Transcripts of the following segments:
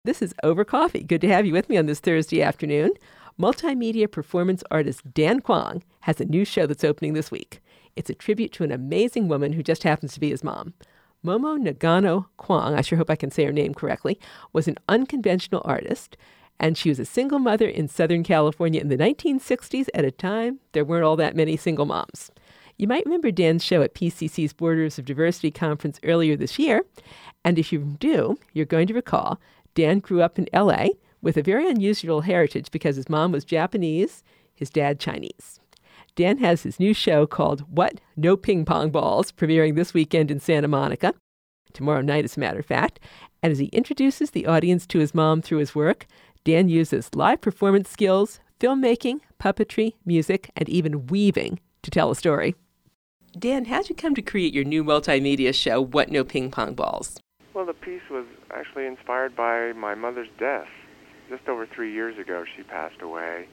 This is Over Coffee. Good to have you with me on this Thursday afternoon. Multimedia performance artist Dan Kwong has a new show that's opening this week. It's a tribute to an amazing woman who just happens to be his mom. Momo Nagano Kwong, I sure hope I can say her name correctly, was an unconventional artist, and she was a single mother in Southern California in the 1960s at a time there weren't all that many single moms. You might remember Dan's show at PCC's Borders of Diversity conference earlier this year, and if you do, you're going to recall Dan grew up in L.A. with a very unusual heritage because his mom was Japanese, his dad Chinese. Dan has his new show called What? No Ping Pong Balls, premiering this weekend in Santa Monica, tomorrow night as a matter of fact. And as he introduces the audience to his mom through his work, Dan uses live performance skills, filmmaking, puppetry, music, and even weaving to tell a story. Dan, how'd you come to create your new multimedia show, What? No Ping Pong Balls? Well, the piece was actually inspired by my mother's death. Just over 3 years ago, she passed away.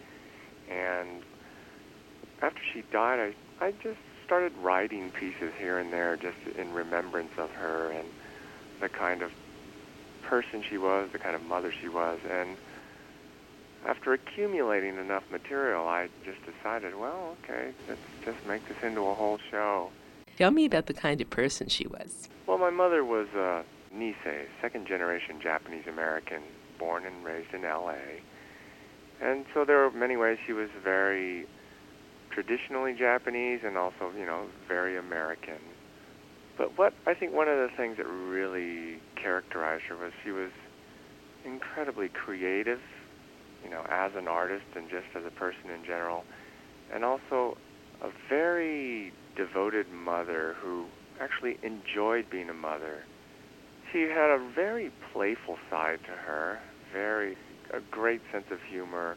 And after she died, I just started writing pieces here and there just in remembrance of her and the kind of person she was, the kind of mother she was. And after accumulating enough material, I just decided, well, okay, let's just make this into a whole show. Tell me about the kind of person she was. Well, my mother was Nisei, second-generation Japanese-American, born and raised in L.A. And so there were many ways she was very traditionally Japanese and also, very American. But what I think one of the things that really characterized her was she was incredibly creative, as an artist and just as a person in general, and also a very devoted mother who actually enjoyed being a mother. She had a very playful side to her, a great sense of humor,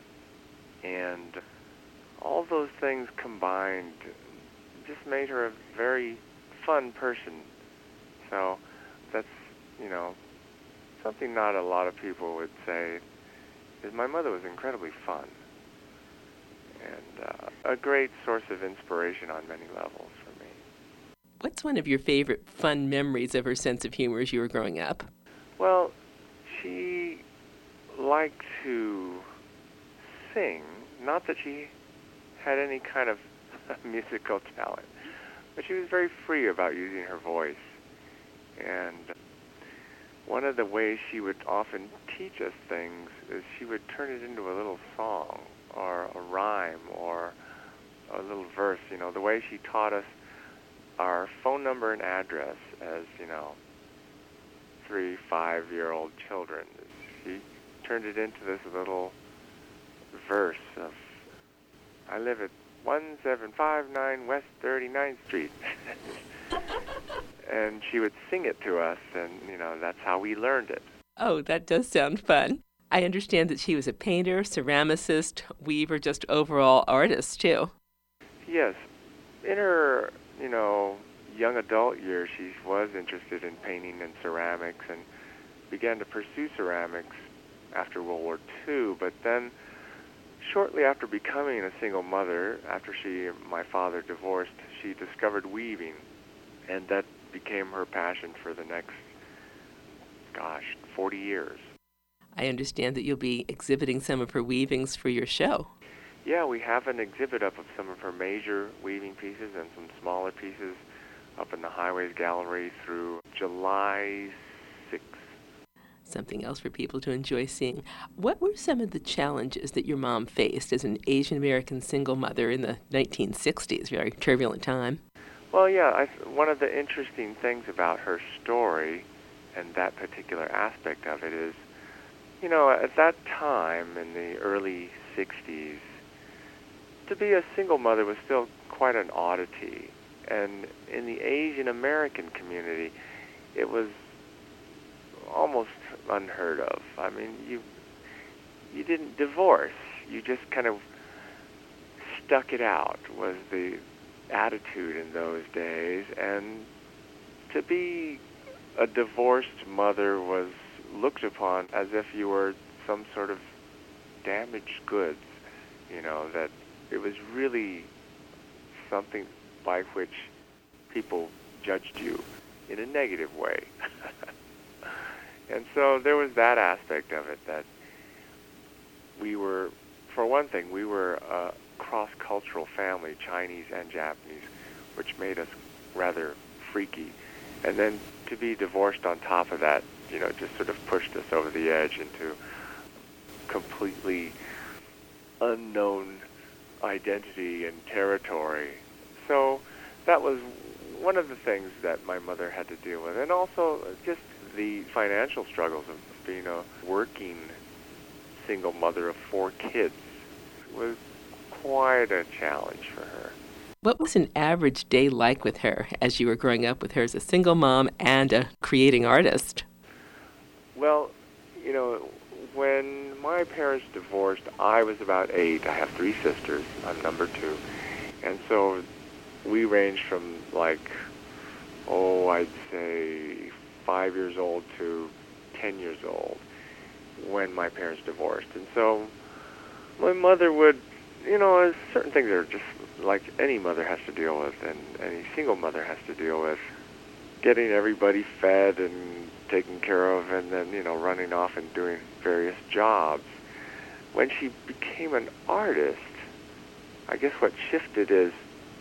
and all those things combined just made her a very fun person. So that's, something not a lot of people would say, is my mother was incredibly fun and a great source of inspiration on many levels for me. What's one of your favorite fun memories of her sense of humor as you were growing up? Well, she liked to sing. Not that she had any kind of musical talent, but she was very free about using her voice. And one of the ways she would often teach us things is she would turn it into a little song or a rhyme or a little verse. The way she taught us our phone number and address as, 3, 5-year-old children. She turned it into this little verse of, I live at 1759 West 39th Street. And she would sing it to us, and, that's how we learned it. Oh, that does sound fun. I understand that she was a painter, ceramicist, weaver, just overall artist, too. Yes. In her young adult years, she was interested in painting and ceramics and began to pursue ceramics after World War II. But then, shortly after becoming a single mother, after my father divorced, she discovered weaving, and that became her passion for the next, 40 years. I understand that you'll be exhibiting some of her weavings for your show. Yeah, we have an exhibit up of some of her major weaving pieces and some smaller pieces up in the Highways Gallery through July 6th. Something else for people to enjoy seeing. What were some of the challenges that your mom faced as an Asian American single mother in the 1960s, very turbulent time? Well, yeah, one of the interesting things about her story and that particular aspect of it is, at that time in the early 60s, to be a single mother was still quite an oddity. And in the Asian American community, it was almost unheard of. I mean, you didn't divorce. You just kind of stuck it out was the attitude in those days. And to be a divorced mother was looked upon as if you were some sort of damaged goods, that it was really something by which people judged you in a negative way. And so there was that aspect of it that we were, for one thing, we were a cross-cultural family, Chinese and Japanese, which made us rather freaky. And then to be divorced on top of that, just sort of pushed us over the edge into completely unknown identity and territory. So that was one of the things that my mother had to deal with. And also just the financial struggles of being a working single mother of 4 kids was quite a challenge for her. What was an average day like with her as you were growing up with her as a single mom and a creating artist? Well, when my parents divorced, I was about 8. I have 3 sisters. I'm number 2. And so we ranged from I'd say 5 years old to 10 years old when my parents divorced. And so my mother would, certain things are just like any mother has to deal with and any single mother has to deal with. Getting everybody fed and taken care of and then, running off and doing various jobs. When she became an artist, I guess what shifted is,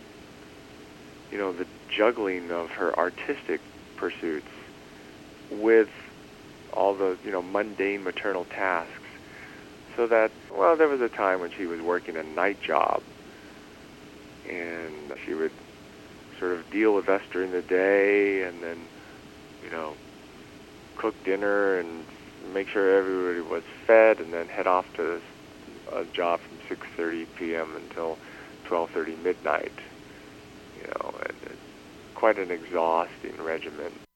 the juggling of her artistic pursuits with all the, mundane maternal tasks. So that, there was a time when she was working a night job, and she would sort of deal with us during the day, and then, cook dinner and make sure everybody was fed, and then head off to a job from 6:30 p.m. until 12:30 midnight. And it's quite an exhausting regimen.